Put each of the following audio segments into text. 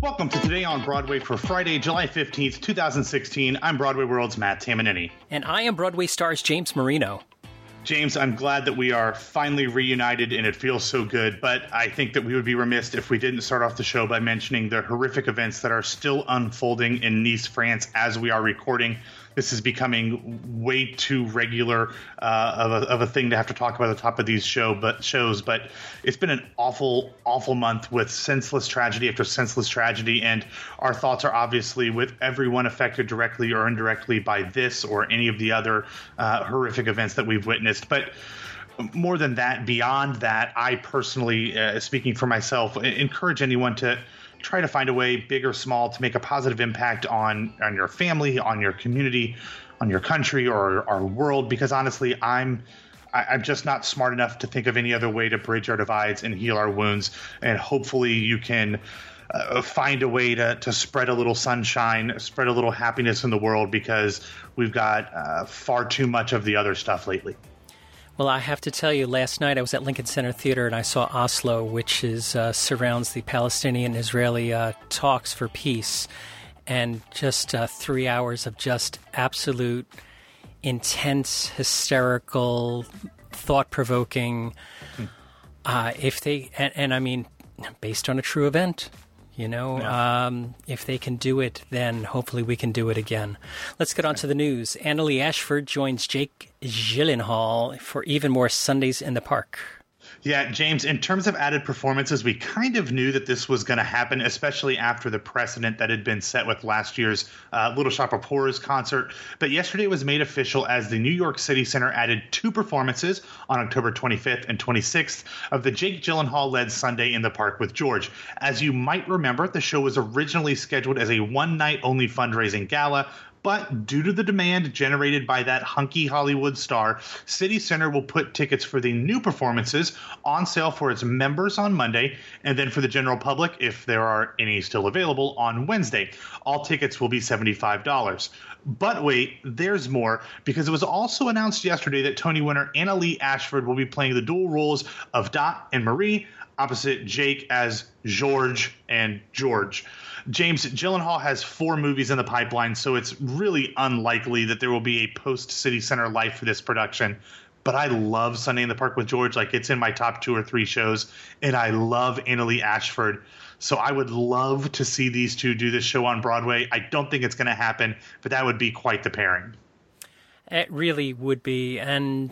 Welcome to Today on Broadway for Friday, July 15th, 2016. I'm Broadway World's Matt Tamanini. And I am Broadway Stars James Marino. James, I'm glad that we are finally reunited and it feels so good, but I think that we would be remiss if we didn't start off the show by mentioning the horrific events that are still unfolding in Nice, France as we are recording. This is becoming way too regular of a thing to have to talk about at the top of these shows, but it's been an awful, awful month with senseless tragedy after senseless tragedy, and our thoughts are obviously with everyone affected directly or indirectly by this or any of the other horrific events that we've witnessed. But more than that, beyond that, I personally, speaking for myself, encourage anyone to try to find a way, big or small, to make a positive impact on your family, on your community, on your country, or our world. Because honestly, I'm just not smart enough to think of any other way to bridge our divides and heal our wounds. And hopefully you can find a way to spread a little sunshine, spread a little happiness in the world, because we've got far too much of the other stuff lately. Well, I have to tell you, last night I was at Lincoln Center Theater and I saw Oslo, which is surrounds the Palestinian-Israeli talks for peace, and just 3 hours of just absolute, intense, hysterical, thought-provoking. I mean, based on a true event. You know, yeah. If they can do it, then hopefully we can do it again. Let's get on to the news. Annalee Ashford joins Jake Gyllenhaal for even more Sundays in the Park. Yeah, James, in terms of added performances, we kind of knew that this was going to happen, especially after the precedent that had been set with last year's Little Shop of Horrors concert. But yesterday it was made official as the New York City Center added 2 performances on October 25th and 26th of the Jake Gyllenhaal-led Sunday in the Park with George. As you might remember, the show was originally scheduled as a one-night-only fundraising gala, but due to the demand generated by that hunky Hollywood star, City Center will put tickets for the new performances on sale for its members on Monday, and then for the general public, if there are any still available, on Wednesday. All tickets will be $75. But wait, there's more, because it was also announced yesterday that Tony winner Annalee Ashford will be playing the dual roles of Dot and Marie, opposite Jake as George and George. James, Gyllenhaal has 4 movies in the pipeline, so it's really unlikely that there will be a post-City Center life for this production. But I love Sunday in the Park with George. Like, it's in my top 2 or 3 shows, and I love Annalee Ashford. So I would love to see these two do this show on Broadway. I don't think it's going to happen, but that would be quite the pairing. It really would be. And,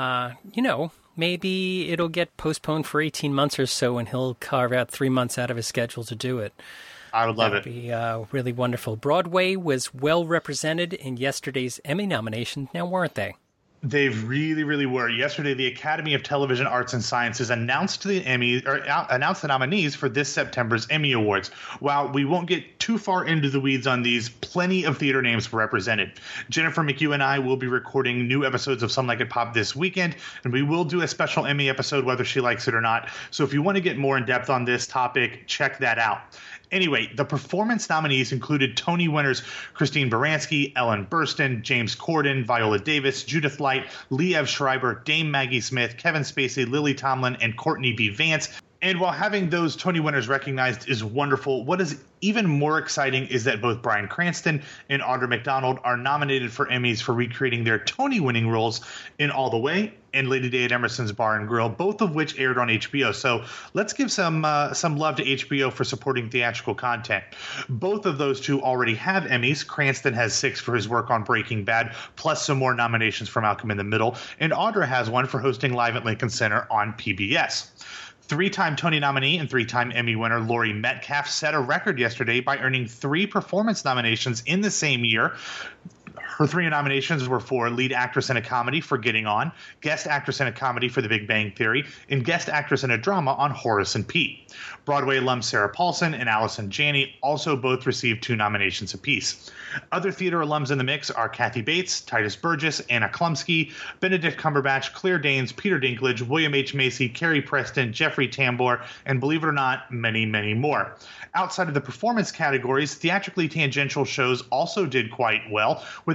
maybe it'll get postponed for 18 months or so, and he'll carve out 3 months out of his schedule to do it. I would love it. That would be really wonderful. Broadway was well represented in yesterday's Emmy nominations, now weren't they? They really, really were. Yesterday, the Academy of Television Arts and Sciences announced the nominees for this September's Emmy Awards. While we won't get too far into the weeds on these, plenty of theater names were represented. Jennifer McHugh and I will be recording new episodes of Some Like It Pop this weekend, and we will do a special Emmy episode whether she likes it or not. So if you want to get more in depth on this topic, check that out. Anyway, the performance nominees included Tony winners Christine Baranski, Ellen Burstyn, James Corden, Viola Davis, Judith Light, Liev Schreiber, Dame Maggie Smith, Kevin Spacey, Lily Tomlin, and Courtney B. Vance. And while having those Tony winners recognized is wonderful, what is even more exciting is that both Bryan Cranston and Audra McDonald are nominated for Emmys for recreating their Tony-winning roles in All the Way and Lady Day at Emerson's Bar and Grill, both of which aired on HBO. So let's give some love to HBO for supporting theatrical content. Both of those two already have Emmys. Cranston has 6 for his work on Breaking Bad, plus some more nominations for Malcolm in the Middle, and Audra has one for hosting Live at Lincoln Center on PBS. 3-time Tony nominee and 3-time Emmy winner Laurie Metcalf set a record yesterday by earning 3 performance nominations in the same year. Her 3 nominations were for Lead Actress in a Comedy for Getting On, Guest Actress in a Comedy for The Big Bang Theory, and Guest Actress in a Drama on Horace and Pete. Broadway alum Sarah Paulson and Allison Janney also both received 2 nominations apiece. Other theater alums in the mix are Kathy Bates, Titus Burgess, Anna Klumsky, Benedict Cumberbatch, Claire Danes, Peter Dinklage, William H. Macy, Carrie Preston, Jeffrey Tambor, and believe it or not, many, many more. Outside of the performance categories, theatrically tangential shows also did quite well, with a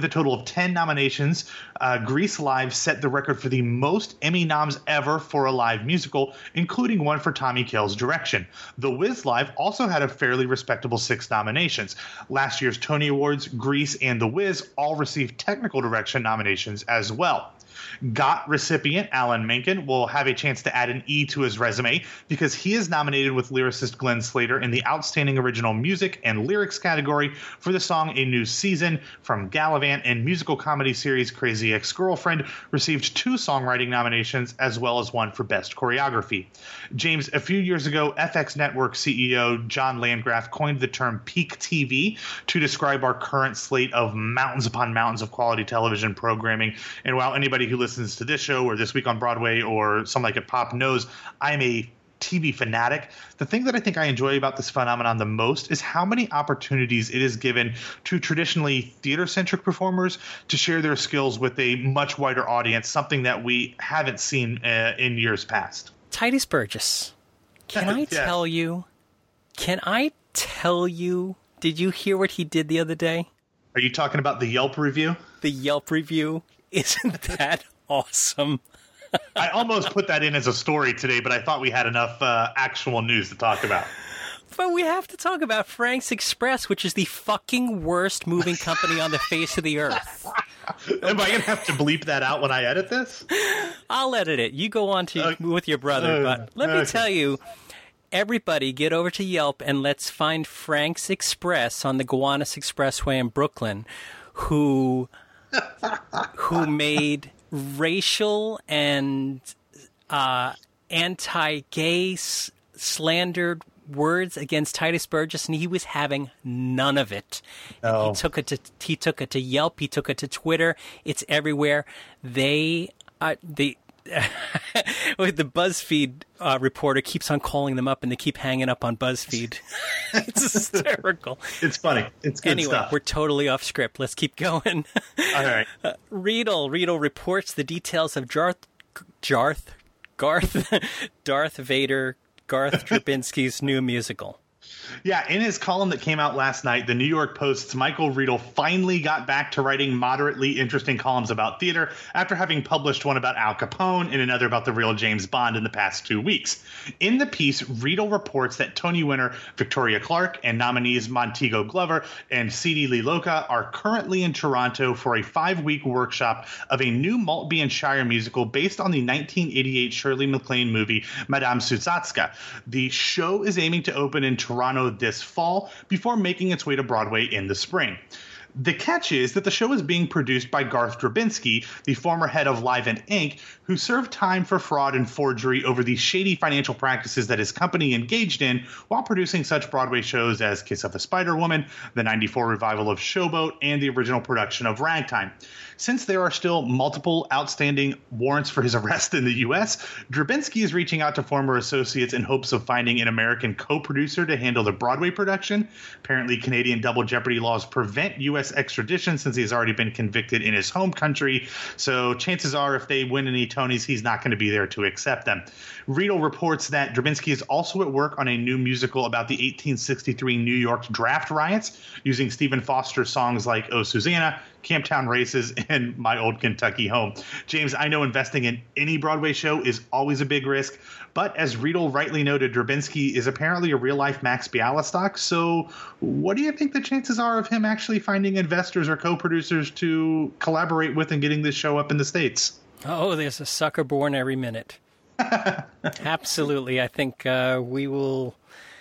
a total of 10 nominations. Grease Live set the record for the most Emmy noms ever for a live musical, including one for Tommy Kail's direction. The Wiz Live also had a fairly respectable 6 nominations. Last year's Tony Awards, Grease and The Wiz all received technical direction nominations as well. GOT recipient Alan Menken will have a chance to add an E to his resume because he is nominated with lyricist Glenn Slater in the Outstanding Original Music and Lyrics category for the song A New Season from Gallivant, and musical comedy series Crazy Ex-Girlfriend received 2 songwriting nominations as well as one for Best Choreography. James, a few years ago, FX Network CEO John Landgraf coined the term peak TV to describe our current slate of mountains upon mountains of quality television programming. And while anybody who listens to this show or This Week on Broadway or Some Like It Pop knows I'm a TV fanatic, the thing that I think I enjoy about this phenomenon the most is how many opportunities it is given to traditionally theater-centric performers to share their skills with a much wider audience, something that we haven't seen in years past. Tituss Burgess, can I tell you, did you hear what he did the other day? Are you talking about the Yelp review? The Yelp review. Isn't that awesome? I almost put that in as a story today, but I thought we had enough actual news to talk about. But we have to talk about Frank's Express, which is the fucking worst moving company on the face of the earth. Am I going to have to bleep that out when I edit this? I'll edit it. You go on to with your brother. But let me tell you, everybody get over to Yelp and let's find Frank's Express on the Gowanus Expressway in Brooklyn, who made racial and anti-gay slandered words against Tituss Burgess, and he was having none of it. Oh. He took it to Yelp. He took it to Twitter. It's everywhere. The BuzzFeed reporter keeps on calling them up, and they keep hanging up on BuzzFeed. It's hysterical. It's funny. It's good anyway, stuff. We're totally off script. Let's keep going. All right. Riedel reports the details of Darth Vader, Garth Drabinsky's new musical. Yeah, in his column that came out last night, the New York Post's Michael Riedel finally got back to writing moderately interesting columns about theater after having published one about Al Capone and another about the real James Bond in the past 2 weeks. In the piece, Riedel reports that Tony winner Victoria Clark and nominees Montego Glover and Sidi Liloka are currently in Toronto for a 5-week workshop of a new Maltby and Shire musical based on the 1988 Shirley MacLaine movie Madame Suzatska. The show is aiming to open in Toronto this fall before making its way to Broadway in the spring. The catch is that the show is being produced by Garth Drabinsky, the former head of Livent Inc., who served time for fraud and forgery over the shady financial practices that his company engaged in while producing such Broadway shows as Kiss of a Spider-Woman, the 94 revival of Showboat, and the original production of Ragtime. Since there are still multiple outstanding warrants for his arrest in the U.S., Drabinsky is reaching out to former associates in hopes of finding an American co-producer to handle the Broadway production. Apparently, Canadian double jeopardy laws prevent U.S. extradition since he's already been convicted in his home country, so chances are if they win any Tonys, he's not going to be there to accept them. Riedel reports that Drabinsky is also at work on a new musical about the 1863 New York draft riots, using Stephen Foster's songs like Oh Susanna, Camptown Races, and My Old Kentucky Home. James, I know investing in any Broadway show is always a big risk, but as Riedel rightly noted, Drabinsky is apparently a real-life Max Bialystock, so what do you think the chances are of him actually finding investors or co-producers to collaborate with and getting this show up in the States? Oh, there's a sucker born every minute. Absolutely. I think we will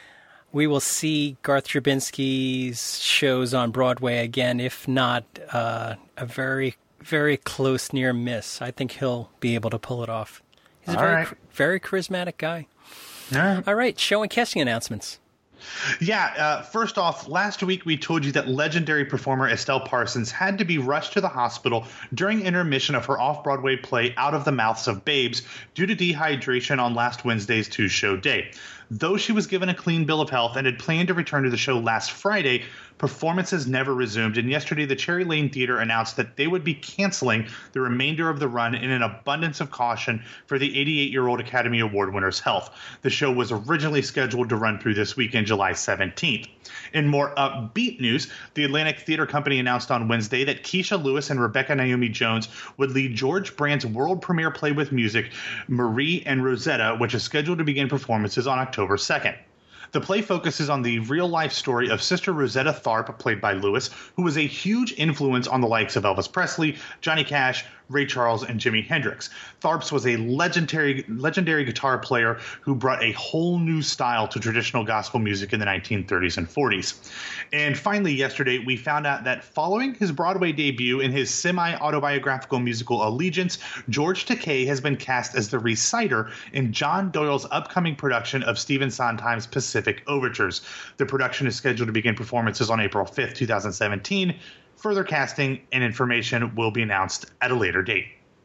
see Garth Drabinsky's shows on Broadway again, if not a very, very close near miss. I think he'll be able to pull it off. He's a very charismatic guy. All right, show and casting announcements. Yeah, first off, last week we told you that legendary performer Estelle Parsons had to be rushed to the hospital during intermission of her off-Broadway play Out of the Mouths of Babes due to dehydration on last Wednesday's two-show day. Though she was given a clean bill of health and had planned to return to the show last Friday, performances never resumed, and yesterday the Cherry Lane Theater announced that they would be canceling the remainder of the run in an abundance of caution for the 88-year-old Academy Award winner's health. The show was originally scheduled to run through this weekend, July 17th. In more upbeat news, the Atlantic Theater Company announced on Wednesday that Keisha Lewis and Rebecca Naomi Jones would lead George Brandt's world premiere play with music, Marie and Rosetta, which is scheduled to begin performances on October 2nd. The play focuses on the real-life story of Sister Rosetta Tharpe, played by Lewis, who was a huge influence on the likes of Elvis Presley, Johnny Cash, Ray Charles, and Jimi Hendrix. Tharpe was a legendary guitar player who brought a whole new style to traditional gospel music in the 1930s and 40s. And finally, yesterday, we found out that following his Broadway debut in his semi-autobiographical musical Allegiance, George Takei has been cast as the reciter in John Doyle's upcoming production of Stephen Sondheim's Pacific Overtures. The production is scheduled to begin performances on April 5th, 2017. Further casting and information will be announced at a later date.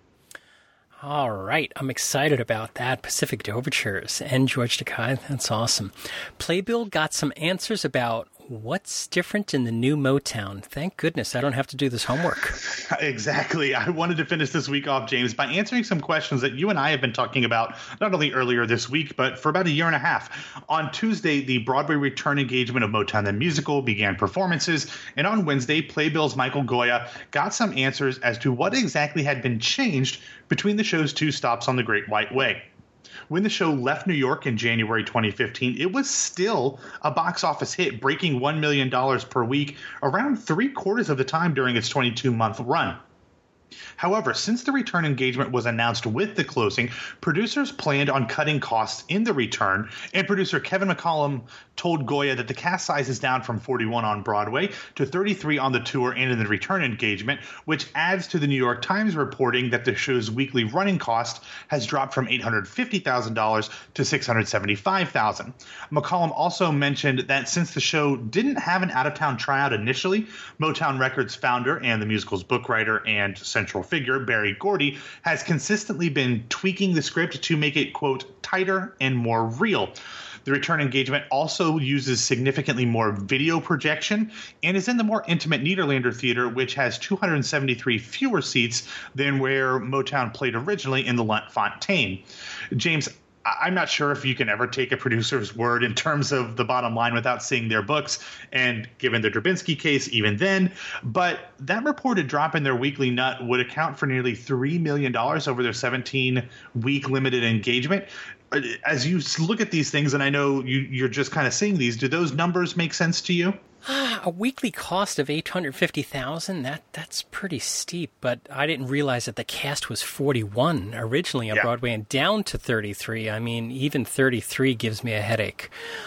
All right. I'm excited about that. Pacific Overtures and George Takei. That's awesome. Playbill got some answers about what's different in the new Motown. Thank goodness I don't have to do this homework. Exactly. I wanted to finish this week off, James, by answering some questions that you and I have been talking about not only earlier this week, but for about a year and a half. On Tuesday, the Broadway return engagement of Motown the Musical began performances, and on Wednesday, Playbill's Michael Goya got some answers as to what exactly had been changed between the show's two stops on the Great White Way. When the show left New York in January 2015, it was still a box office hit, breaking $1 million per week around 3/4 of the time during its 22-month run. However, since the return engagement was announced with the closing, producers planned on cutting costs in the return, and producer Kevin McCollum told Goya that the cast size is down from 41 on Broadway to 33 on the tour and in the return engagement, which adds to the New York Times reporting that the show's weekly running cost has dropped from $850,000 to $675,000. McCollum also mentioned that since the show didn't have an out-of-town tryout initially, Motown Records founder and the musical's book writer and central figure, Berry Gordy, has consistently been tweaking the script to make it, quote, tighter and more real. The return engagement also uses significantly more video projection and is in the more intimate Nederlander Theater, which has 273 fewer seats than where Motown played originally in the Lunt-Fontanne. James, I'm not sure if you can ever take a producer's word in terms of the bottom line without seeing their books, and given the Drabinsky case, even then. But that reported drop in their weekly nut would account for nearly $3 million over their 17-week limited engagement. As you look at these things, and I know you're just kind of seeing these, do those numbers make sense to you? A weekly cost of $850,000, that's pretty steep, but I didn't realize that the cast was 41 originally on Broadway and down to 33. I mean, even 33 gives me a headache.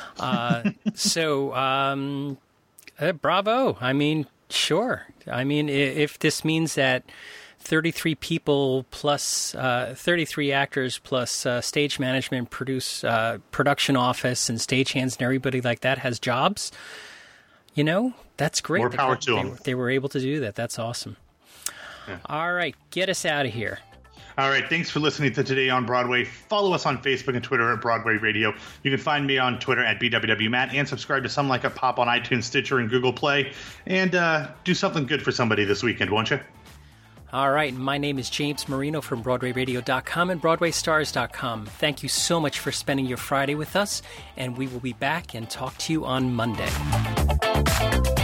Bravo. I mean, sure. I mean, if this means that 33 people plus 33 actors plus stage management, production office, and stagehands and everybody like that has jobs, you know, that's great. More power to them. They were able to do that. That's awesome. Yeah. All right, get us out of here. All right, thanks for listening to Today on Broadway. Follow us on Facebook and Twitter at Broadway Radio. You can find me on Twitter at BWWMatt and subscribe to Some Like It Pop on iTunes, Stitcher, and Google Play. And do something good for somebody this weekend, won't you? All right, my name is James Marino from BroadwayRadio.com and BroadwayStars.com. Thank you so much for spending your Friday with us, and we will be back and talk to you on Monday.